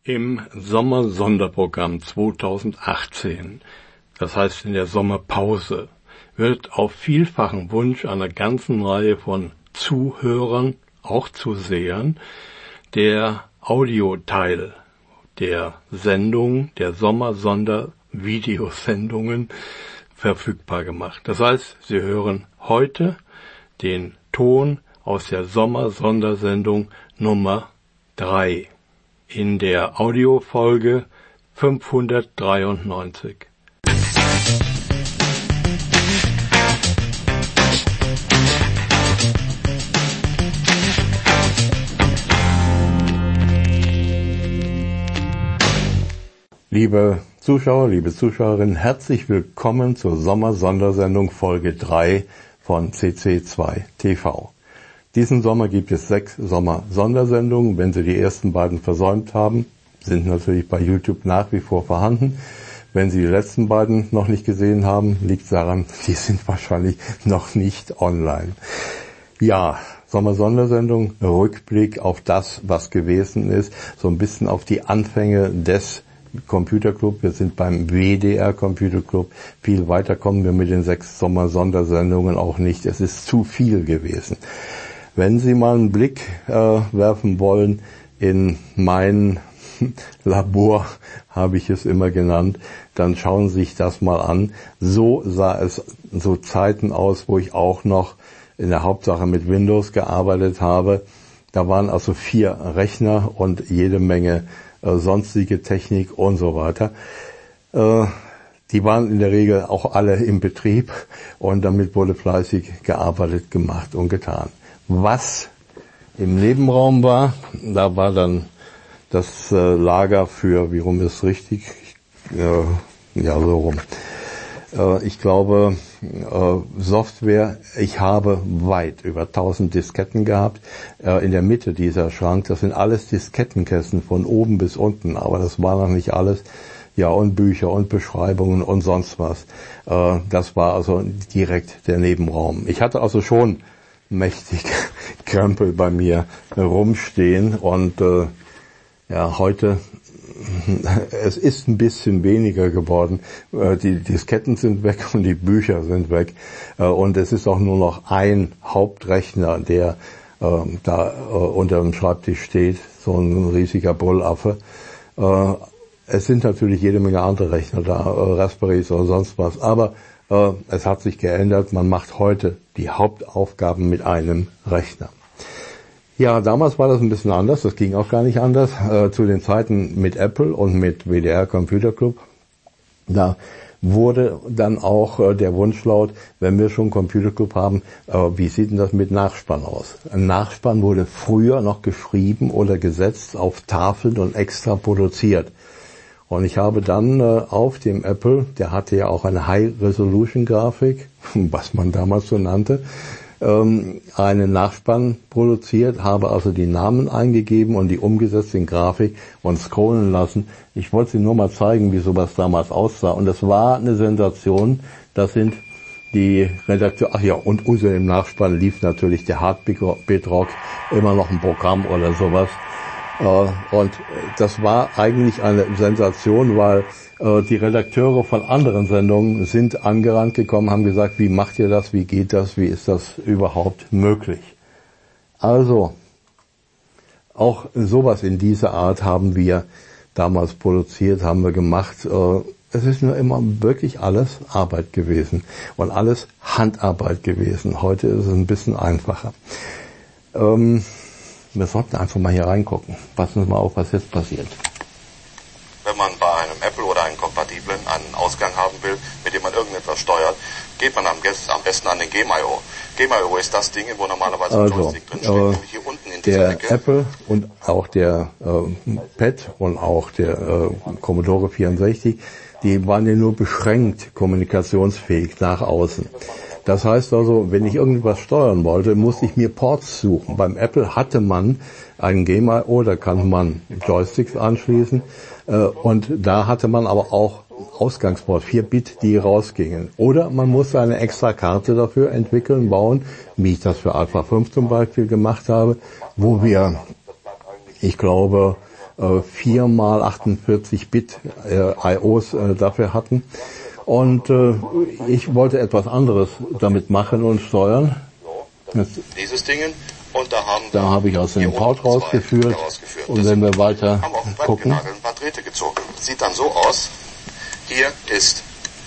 Im Sommersonderprogramm 2018, das heißt in der Sommerpause, wird auf vielfachen Wunsch einer ganzen Reihe von Zuhörern, auch Zusehern, der Audioteil der Sendung, der Sommersonder-Videosendungen verfügbar gemacht. Das heißt, Sie hören heute den Ton aus der Sommersondersendung Nummer 3 in der Audiofolge 593. Liebe Zuschauer, liebe Zuschauerinnen, herzlich willkommen zur Sommersondersendung Folge 3 von CC2 TV. Diesen Sommer gibt es 6 Sommersondersendungen. Wenn Sie die ersten beiden versäumt haben, sind natürlich bei YouTube nach wie vor vorhanden. Wenn Sie die letzten beiden noch nicht gesehen haben, liegt es daran, die sind wahrscheinlich noch nicht online. Ja, Sommersondersendung, Rückblick auf das, was gewesen ist, so ein bisschen auf die Anfänge des Computerclub. Wir sind beim WDR Computerclub. Viel weiter kommen wir mit den 6 Sommersondersendungen auch nicht. Es ist zu viel gewesen. Wenn Sie mal einen Blick werfen wollen in mein Labor, habe ich es immer genannt, dann schauen Sie sich das mal an. So sah es so Zeiten aus, wo ich auch noch in der Hauptsache mit Windows gearbeitet habe. Da waren also 4 Rechner und jede Menge sonstige Technik und so weiter. Die waren in der Regel auch alle im Betrieb und damit wurde fleißig gearbeitet, gemacht und getan. Was im Nebenraum war, da war dann das Lager für, wie rum ist richtig? Ja, so rum. Ich glaube, Software, ich habe weit über 1000 Disketten gehabt. In der Mitte dieser Schrank, das sind alles Diskettenkästen von oben bis unten, aber das war noch nicht alles. Ja, und Bücher und Beschreibungen und sonst was. Das war also direkt der Nebenraum. Ich hatte also schon mächtig Krempel bei mir rumstehen und ja, heute, es ist ein bisschen weniger geworden. Die Disketten sind weg und die Bücher sind weg. Und es ist auch nur noch ein Hauptrechner, der da unter dem Schreibtisch steht, so ein riesiger Brüllaffe. Es sind natürlich jede Menge andere Rechner da, Raspberries oder sonst was. Aber es hat sich geändert. Man macht heute die Hauptaufgaben mit einem Rechner. Ja, damals war das ein bisschen anders, das ging auch gar nicht anders. Zu den Zeiten mit Apple und mit WDR Computer Club, da wurde dann auch der Wunsch laut, wenn wir schon Computer Club haben, wie sieht denn das mit Nachspann aus? Ein Nachspann wurde früher noch geschrieben oder gesetzt auf Tafeln und extra produziert. Und ich habe dann auf dem Apple, der hatte ja auch eine High-Resolution-Grafik, was man damals so nannte, einen Nachspann produziert, habe also die Namen eingegeben und die umgesetzt in Grafik und scrollen lassen. Ich wollte Sie nur mal zeigen, wie sowas damals aussah. Und es war eine Sensation. Das sind die Redakteure, ach ja, und unter dem Nachspann lief natürlich der Hardbit-Rock, immer noch ein Programm oder sowas. Und das war eigentlich eine Sensation, weil die Redakteure von anderen Sendungen sind angerannt gekommen, haben gesagt, wie macht ihr das, wie geht das, wie ist das überhaupt möglich? Also, auch sowas in dieser Art haben wir damals produziert, haben wir gemacht. Es ist nur immer wirklich alles Arbeit gewesen und alles Handarbeit gewesen. Heute ist es ein bisschen einfacher. Wir sollten einfach mal hier reingucken. Passen Sie mal auf, was jetzt passiert. Wenn man bei einem Apple oder einem kompatiblen einen Ausgang haben will, mit dem man irgendetwas steuert, geht man am besten an den Game.io. Game.io ist das Ding, wo normalerweise ein Joystick drin steht, nämlich hier unten in dieser Ecke. Der Apple und auch der Pad und auch der Commodore 64, die waren ja nur beschränkt kommunikationsfähig nach außen. Das heißt also, wenn ich irgendwas steuern wollte, musste ich mir Ports suchen. Beim Apple hatte man einen Game.io, da kann man Joysticks anschließen. Und da hatte man aber auch Ausgangsport, 4 Bit, die rausgingen. Oder man musste eine extra Karte dafür entwickeln, bauen, wie ich das für Alpha 5 zum Beispiel gemacht habe, wo wir, ich glaube, 4 mal 48 Bit IOs dafür hatten. Und ich wollte etwas anderes damit machen und steuern. Dieses Ding. Und da habe ich aus dem Port rausgeführt. Und wenn wir weiter gucken. Ein paar Drähte gezogen. Sieht dann so aus. Hier ist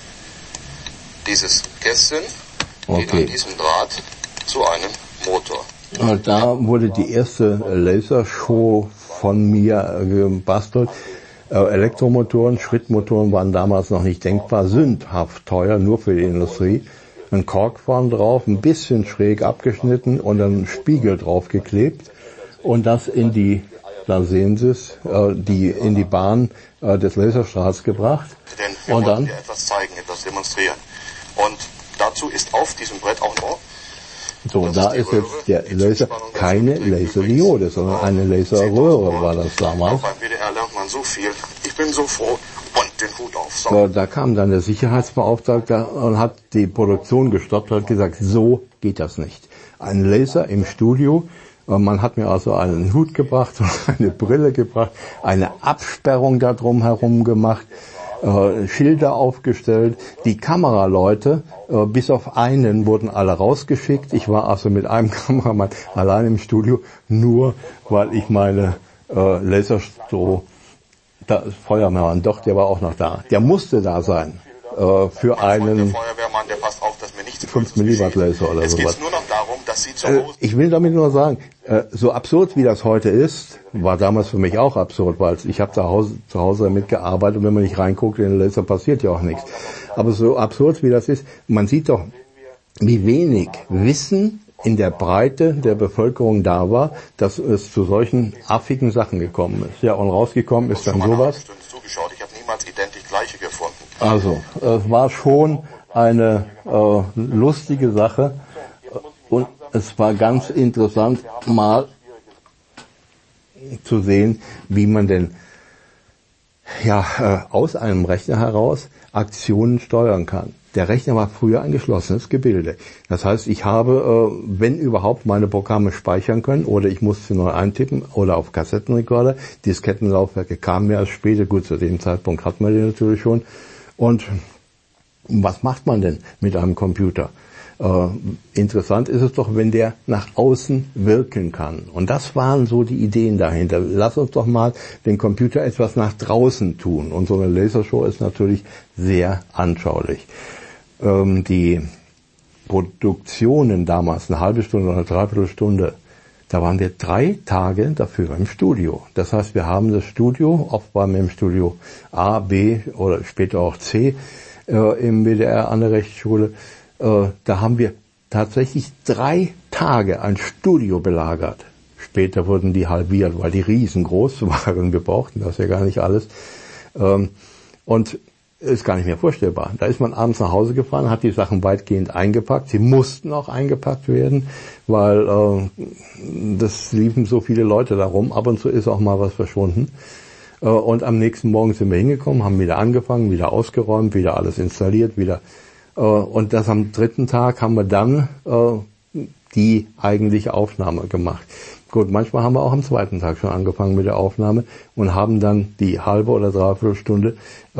dieses Kästchen, geht an diesem Draht zu einem Motor. Und da wurde die erste Lasershow von mir gebastelt. Elektromotoren, Schrittmotoren waren damals noch nicht denkbar, sündhaft teuer, nur für die Industrie. Ein Kork vorn drauf, ein bisschen schräg abgeschnitten und dann einen Spiegel draufgeklebt und das in die, da sehen Sie es, in die Bahn des Laserstrahls gebracht. Denn wir wollen dir etwas zeigen, etwas demonstrieren. Und dazu ist auf diesem Brett auch noch. So, da ist jetzt der Laser, keine Laserdiode, sondern eine Laserröhre war das damals. Beim WDR lernt man so viel. Ich bin so froh. Und den Hut auf. So. Da kam dann der Sicherheitsbeauftragte und hat die Produktion gestoppt und hat gesagt, so geht das nicht. Ein Laser im Studio, man hat mir also einen Hut gebracht und eine Brille gebracht, eine Absperrung da drum herum gemacht, Schilder aufgestellt. Die Kameraleute, bis auf einen, wurden alle rausgeschickt. Ich war also mit einem Kameramann allein im Studio, nur weil ich meine Laserstroh, da ist Feuerwehrmann, doch, der war auch noch da. Der musste da sein, für einen der Feuerwehrmann, der passt auf, dass mir nichts 5 Milliwatt Laser oder sowas. Jetzt geht's nur noch darum, dass Sie zu Hause... Ich will damit nur sagen, so absurd wie das heute ist, war damals für mich auch absurd, weil ich habe zu Hause damit gearbeitet und wenn man nicht reinguckt in den Laser, passiert ja auch nichts. Aber so absurd wie das ist, man sieht doch, wie wenig Wissen in der Breite der Bevölkerung da war, dass es zu solchen affigen Sachen gekommen ist. Ja, und rausgekommen ist dann sowas. Ich habe niemals identisch gleiche gefunden. Also, es war schon eine lustige Sache und es war ganz interessant mal zu sehen, wie man denn aus einem Rechner heraus Aktionen steuern kann. Der Rechner war früher ein geschlossenes Gebilde. Das heißt, ich habe, wenn überhaupt, meine Programme speichern können oder ich musste neu eintippen oder auf Kassettenrekorder. Diskettenlaufwerke kamen ja erst später. Gut, zu dem Zeitpunkt hat man die natürlich schon. Und was macht man denn mit einem Computer? Interessant ist es doch, wenn der nach außen wirken kann. Und das waren so die Ideen dahinter. Lass uns doch mal den Computer etwas nach draußen tun. Und so eine Lasershow ist natürlich sehr anschaulich. Die Produktionen damals, eine halbe Stunde oder eine Dreiviertelstunde, da waren wir 3 Tage dafür im Studio. Das heißt, wir haben das Studio, oft waren wir im Studio A, B oder später auch C im WDR an der Rechtsschule. Da haben wir tatsächlich 3 Tage ein Studio belagert. Später wurden die halbiert, weil die riesengroß waren. Wir brauchten das ja gar nicht alles. Und ist gar nicht mehr vorstellbar. Da ist man abends nach Hause gefahren, hat die Sachen weitgehend eingepackt. Sie mussten auch eingepackt werden, weil das liefen so viele Leute da rum. Ab und zu ist auch mal was verschwunden. Und am nächsten Morgen sind wir hingekommen, haben wieder angefangen, wieder ausgeräumt, wieder alles installiert, wieder. Und das am 3. Tag haben wir dann die eigentliche Aufnahme gemacht. Gut, manchmal haben wir auch am 2. Tag schon angefangen mit der Aufnahme und haben dann die halbe oder dreiviertel Stunde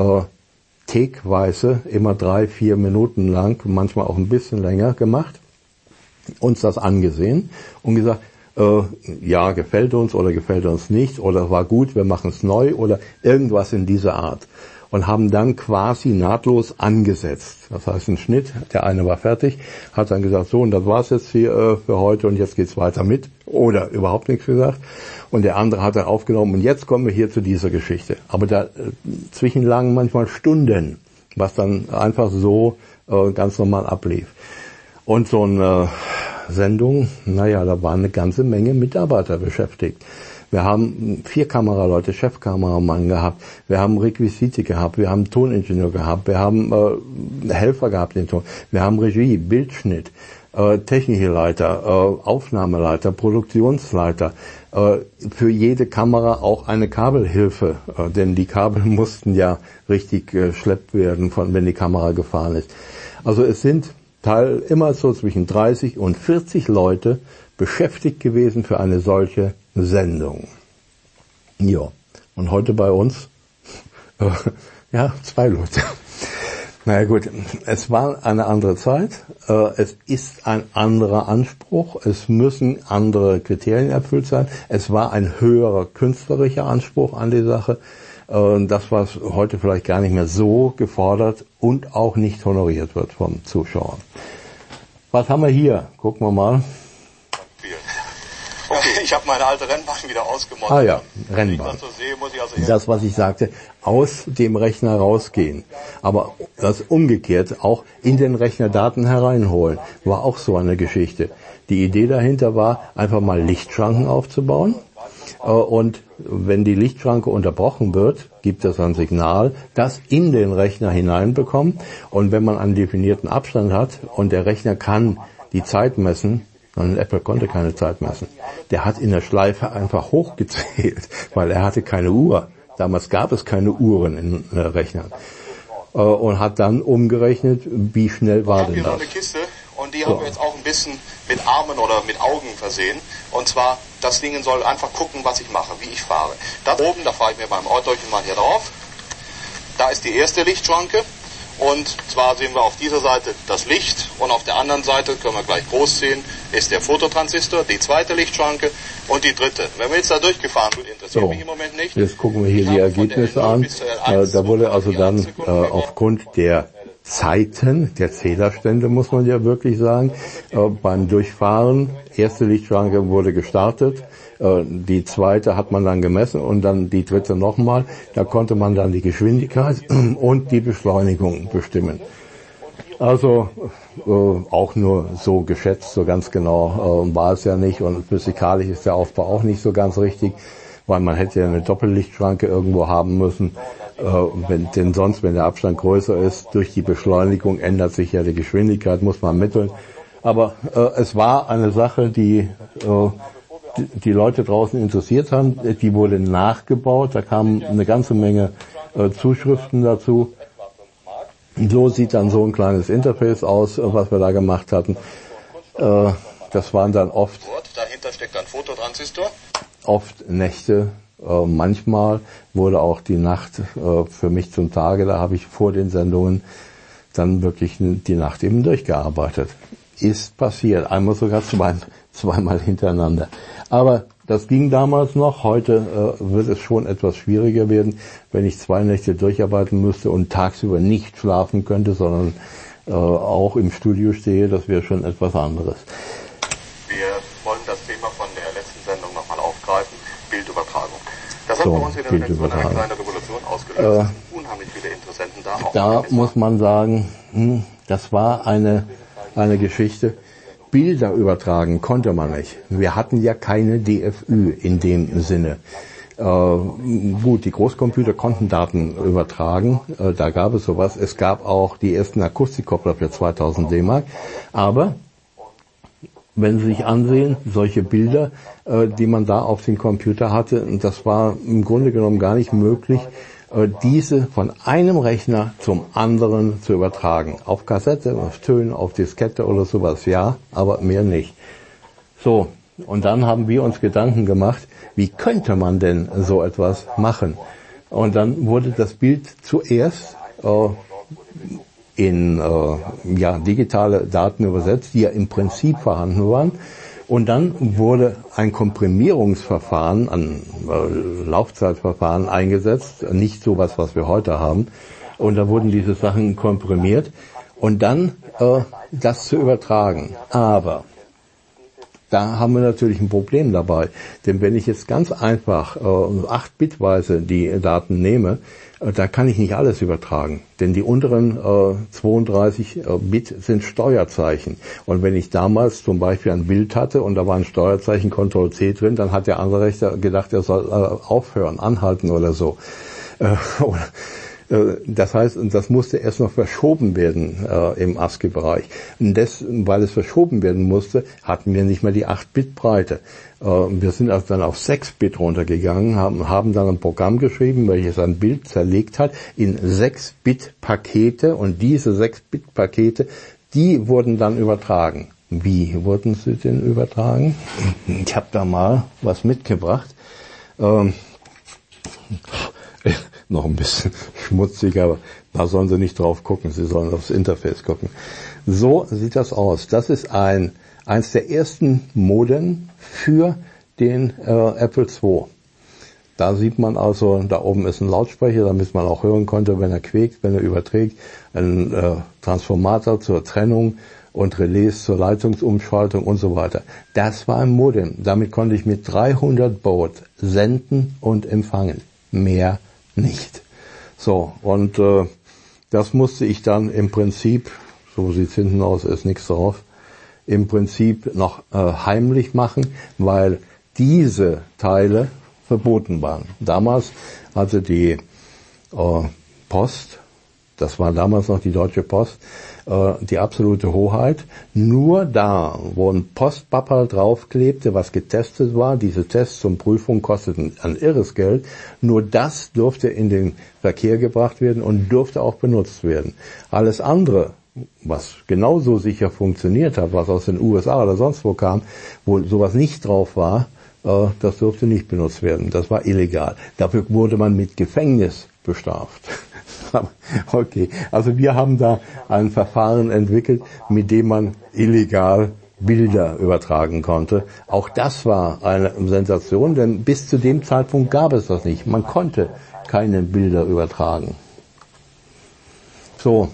takeweise immer 3-4 Minuten lang, manchmal auch ein bisschen länger gemacht, uns das angesehen und gesagt, ja, gefällt uns oder gefällt uns nicht oder war gut, wir machen es neu oder irgendwas in dieser Art. Und haben dann quasi nahtlos angesetzt. Das heißt, ein Schnitt, der eine war fertig, hat dann gesagt, so, und das war's jetzt hier für heute und jetzt geht's weiter mit. Oder überhaupt nichts gesagt. Und der andere hat dann aufgenommen und jetzt kommen wir hier zu dieser Geschichte. Aber dazwischen lagen manchmal Stunden, was dann einfach so ganz normal ablief. Und so eine Sendung, da waren eine ganze Menge Mitarbeiter beschäftigt. Wir haben 4 Kameraleute, Chefkameramann gehabt, wir haben Requisite gehabt, wir haben Toningenieur gehabt, wir haben Helfer gehabt den Ton, wir haben Regie, Bildschnitt, technische Leiter, Aufnahmeleiter, Produktionsleiter, für jede Kamera auch eine Kabelhilfe, denn die Kabel mussten ja richtig geschleppt werden, wenn die Kamera gefahren ist. Also es sind immer so zwischen 30 und 40 Leute beschäftigt gewesen für eine solche Sendung. Ja, Und heute bei uns, ja, 2 Leute. Naja gut, es war eine andere Zeit, es ist ein anderer Anspruch, es müssen andere Kriterien erfüllt sein, es war ein höherer künstlerischer Anspruch an die Sache, das was heute vielleicht gar nicht mehr so gefordert und auch nicht honoriert wird vom Zuschauer. Was haben wir hier? Gucken wir mal. Okay, ich habe meine alte Rennbahn wieder ausgemoddet. Ah ja, Rennbahn. Das, was ich sagte, aus dem Rechner rausgehen. Aber das umgekehrt, auch in den Rechner Daten hereinholen, war auch so eine Geschichte. Die Idee dahinter war, einfach mal Lichtschranken aufzubauen. Und wenn die Lichtschranke unterbrochen wird, gibt es ein Signal, das in den Rechner hineinbekommt. Und wenn man einen definierten Abstand hat und der Rechner kann die Zeit messen, und Apple konnte keine Zeit messen. Der hat in der Schleife einfach hochgezählt, weil er hatte keine Uhr. Damals gab es keine Uhren in Rechnern. Und hat dann umgerechnet, wie schnell war denn das. Ich habe hier noch eine Kiste und die haben wir jetzt auch ein bisschen mit Armen oder mit Augen versehen. Und zwar, das Ding soll einfach gucken, was ich mache, wie ich fahre. Da oben, da fahre ich mit meinem Ortdeuchen mal hier drauf. Da ist die erste Lichtschranke. Und zwar sehen wir auf dieser Seite das Licht und auf der anderen Seite, können wir gleich groß sehen, ist der Fototransistor, die zweite Lichtschranke und die dritte. Wenn wir jetzt da durchgefahren sind, interessiert mich im Moment nicht. Jetzt gucken wir hier die Ergebnisse an. Da wurde also dann aufgrund der Zeiten, der Zählerstände muss man ja wirklich sagen, beim Durchfahren, erste Lichtschranke wurde gestartet, die zweite hat man dann gemessen und dann die dritte nochmal. Da konnte man dann die Geschwindigkeit und die Beschleunigung bestimmen. Also auch nur so geschätzt, so ganz genau war es ja nicht und physikalisch ist der Aufbau auch nicht so ganz richtig, weil man hätte ja eine Doppellichtschranke irgendwo haben müssen. Denn sonst, wenn der Abstand größer ist, durch die Beschleunigung ändert sich ja die Geschwindigkeit, muss man ermitteln. Aber es war eine Sache, die die Leute draußen interessiert haben. Die wurde nachgebaut, da kamen eine ganze Menge Zuschriften dazu. So sieht dann so ein kleines Interface aus, was wir da gemacht hatten. Das waren dann oft... Dahinter steckt ein Fototransistor. Oft Nächte. Manchmal wurde auch die Nacht für mich zum Tage, da habe ich vor den Sendungen dann wirklich die Nacht eben durchgearbeitet. Ist passiert, einmal sogar zweimal hintereinander. Aber das ging damals noch, heute wird es schon etwas schwieriger werden, wenn ich 2 Nächte durcharbeiten müsste und tagsüber nicht schlafen könnte, sondern auch im Studio stehe, das wäre schon etwas anderes. Wir wollen das Thema von der letzten Sendung nochmal aufgreifen, Bildübertragung. Das hat bei uns in der Redaktion eine kleine Revolution ausgelöst. Unheimlich viele Interessenten da. Da muss man sagen, das war eine Geschichte. Bilder übertragen konnte man nicht. Wir hatten ja keine DFÜ in dem Sinne. Gut, die Großcomputer konnten Daten übertragen, da gab es sowas. Es gab auch die ersten Akustikkoppler für 2000 D-Mark. Aber wenn Sie sich ansehen, solche Bilder, die man da auf den Computer hatte, das war im Grunde genommen gar nicht möglich, diese von einem Rechner zum anderen zu übertragen. Auf Kassette, auf Tönen, auf Diskette oder sowas, ja, aber mehr nicht. So, und dann haben wir uns Gedanken gemacht, wie könnte man denn so etwas machen? Und dann wurde das Bild zuerst in digitale Daten übersetzt, die ja im Prinzip vorhanden waren. Und dann wurde ein Komprimierungsverfahren, ein Laufzeitverfahren eingesetzt, nicht sowas, was wir heute haben. Und da wurden diese Sachen komprimiert und dann das zu übertragen. Aber da haben wir natürlich ein Problem dabei. Denn wenn ich jetzt ganz einfach 8-Bitweise die Daten nehme, da kann ich nicht alles übertragen. Denn die unteren 32 Bit sind Steuerzeichen. Und wenn ich damals zum Beispiel ein Bild hatte und da war ein Steuerzeichen Ctrl-C drin, dann hat der andere Rechner gedacht, er soll aufhören, anhalten oder so. Das heißt, das musste erst noch verschoben werden im ASCII-Bereich. Und weil es verschoben werden musste, hatten wir nicht mehr die 8-Bit-Breite. Wir sind also dann auf 6-Bit runtergegangen, haben dann ein Programm geschrieben, welches ein Bild zerlegt hat in 6-Bit-Pakete. Und diese 6-Bit-Pakete, die wurden dann übertragen. Wie wurden sie denn übertragen? Ich habe da mal was mitgebracht. noch ein bisschen schmutzig, aber da sollen Sie nicht drauf gucken, Sie sollen aufs Interface gucken. So sieht das aus. Das ist eins der ersten Modem für den Apple II. Da sieht man also, da oben ist ein Lautsprecher, damit man auch hören konnte, wenn er quäkt, wenn er überträgt, ein Transformator zur Trennung und Relais zur Leitungsumschaltung und so weiter. Das war ein Modem. Damit konnte ich mit 300 Baud senden und empfangen. Mehr nicht. So, und das musste ich dann im Prinzip, so sieht's hinten aus, ist nichts drauf, im Prinzip noch heimlich machen, weil diese Teile verboten waren. Damals hatte die Post, das war damals noch die Deutsche Post, die absolute Hoheit. Nur da, wo ein Postpapperl draufklebte, was getestet war, diese Tests zum Prüfung kosteten ein irres Geld, nur das durfte in den Verkehr gebracht werden und durfte auch benutzt werden. Alles andere, was genauso sicher funktioniert hat, was aus den USA oder sonst wo kam, wo sowas nicht drauf war, das durfte nicht benutzt werden. Das war illegal. Dafür wurde man mit Gefängnis bestraft. Okay, also wir haben da ein Verfahren entwickelt, mit dem man illegal Bilder übertragen konnte. Auch das war eine Sensation, denn bis zu dem Zeitpunkt gab es das nicht. Man konnte keine Bilder übertragen. So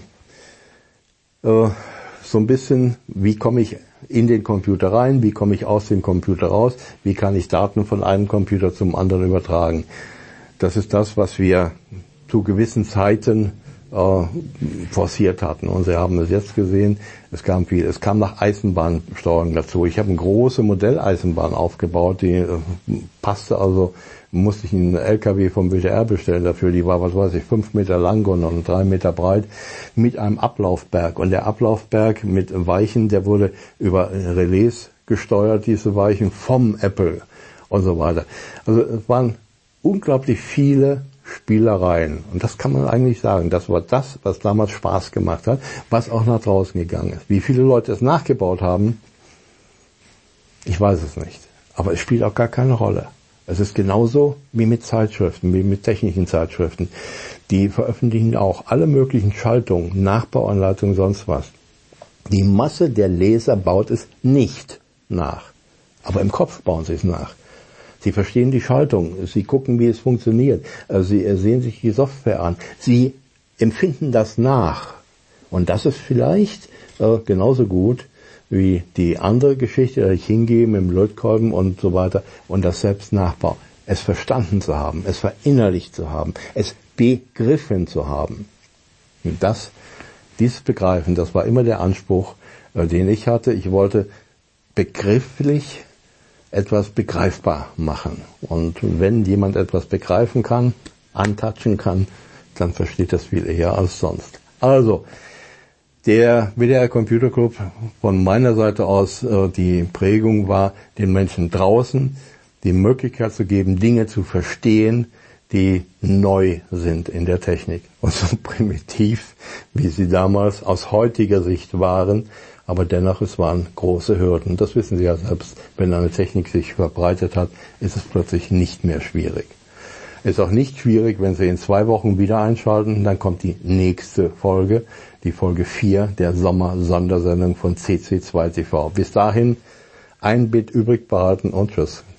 ein bisschen, wie komme ich in den Computer rein, wie komme ich aus dem Computer raus, wie kann ich Daten von einem Computer zum anderen übertragen. Das ist das, was wir zu gewissen Zeiten forciert hatten. Und Sie haben es jetzt gesehen, es kam nach Eisenbahnsteuerung dazu. Ich habe eine große Modelleisenbahn aufgebaut, die passte also, musste ich einen LKW vom WDR bestellen dafür, die war, 5 Meter lang und 3 Meter breit, mit einem Ablaufberg. Und der Ablaufberg mit Weichen, der wurde über Relais gesteuert, diese Weichen, vom Apple und so weiter. Also es waren unglaublich viele Spielereien. Und das kann man eigentlich sagen. Das war das, was damals Spaß gemacht hat, was auch nach draußen gegangen ist. Wie viele Leute es nachgebaut haben, ich weiß es nicht. Aber es spielt auch gar keine Rolle. Es ist genauso wie mit Zeitschriften, wie mit technischen Zeitschriften. Die veröffentlichen auch alle möglichen Schaltungen, Nachbauanleitungen, sonst was. Die Masse der Leser baut es nicht nach. Aber im Kopf bauen sie es nach. Sie verstehen die Schaltung, Sie gucken, wie es funktioniert, Sie sehen sich die Software an, Sie empfinden das nach. Und das ist vielleicht genauso gut wie die andere Geschichte, dass ich hingehe mit dem Lötkolben und so weiter und das selbst nachbaue. Es verstanden zu haben, es verinnerlicht zu haben, es begriffen zu haben. Und dieses Begreifen, das war immer der Anspruch, den ich hatte. Ich wollte begrifflich etwas begreifbar machen. Und wenn jemand etwas begreifen kann, antatschen kann, dann versteht das viel eher als sonst. Also, der WDR Computer Club von meiner Seite aus, die Prägung war, den Menschen draußen die Möglichkeit zu geben, Dinge zu verstehen, die neu sind in der Technik. Und so primitiv, wie sie damals aus heutiger Sicht waren, aber dennoch, es waren große Hürden. Das wissen Sie ja selbst, wenn eine Technik sich verbreitet hat, ist es plötzlich nicht mehr schwierig. Ist auch nicht schwierig, wenn Sie in 2 Wochen wieder einschalten, dann kommt die nächste Folge, die Folge 4 der Sommer-Sondersendung von CC2 TV. Bis dahin, ein Bit übrig behalten und tschüss.